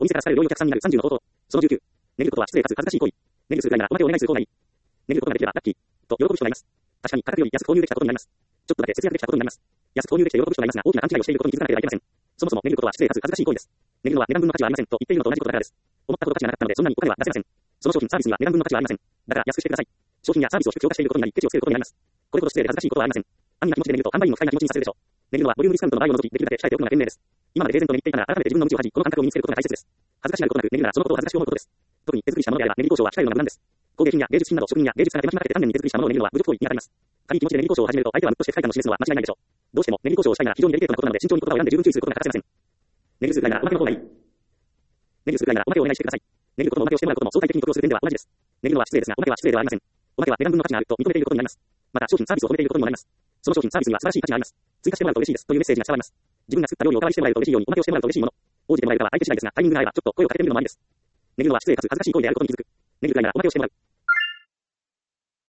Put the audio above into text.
お店から好かれる良いお客さんになる30の方法。その19。値切ることは失礼かつ恥ずかしい行為。値切るするぐらいならおまけをお願いする方がいい。値切ることができればラッキー。と喜ぶ人がいます。確かに価格より安く購入できたことになります。ちょっとだけ節約できたことになります。安く購入できて喜ぶ人がいますが、大きな勘違いをしていることに気づかなければいけません。そもそも値切ることは失礼かつ恥ずかしい行為です。値切るのは値段分の価値はありませんと言っているのと同じことだからです。思ったほど価値がなかったのでそんなにお金は出せません。その商品サービスには値段分の価値はありません。だから安くしてください。商品やサービスを低評価していることになりケチをつけることになります。これほど失礼で恥ずかしいことはありません。安易な気持ちで値切ると販売員も不快な気持ちにさせるでしょう。値切るのはボリュームディスカウントの場合を除きできるだけ控えておくのが賢明です。今まで平然と値切っていたなら改めて自分の道を恥じ、この感覚を身につけることが大切です。恥ずかしがることなく値切るならそのことを恥ずかしく思うことです。特に手作りしたものであれば値切り交渉は控えるのが無難です。工芸品や芸術品など食品や芸術から手間暇かけて丹念に手作りしたものを値切るのは侮辱行為に当たります。軽い気持ちで値切り交渉を始めると相手はムッとして不快感を示すのは間違いないでしょう。どうしても値切り交渉をしたいなら非常にデリケートなことなので慎重に言葉を選んで十分注意することが欠かせません。値切るするぐらいならおまけの方がいい。値切るするぐらいならおまけをお願いしてください。値切ることもおまけをしてもらうことも相対的に得をする点では同じです。値切るのは失礼ですがおまけは失礼ではありません。おまけは値段分の価値があると認めていることになります。また商品サービスを褒めていることにもなります。その商品サービスには素晴らしい価値があります。追加してもらうと嬉しいですというメッセージが伝わります。自分が作った料理をお代わりしてもらえると嬉しいようにおまけをしてもらうと嬉しいもの。応じてもらえるかは相手次第ですがタイミングが合えばちょっと声をかけてみるのもありです。値切るのは失礼かつ恥ずかしい行為であることに気づく。値切るぐらいならおまけをしてもらう。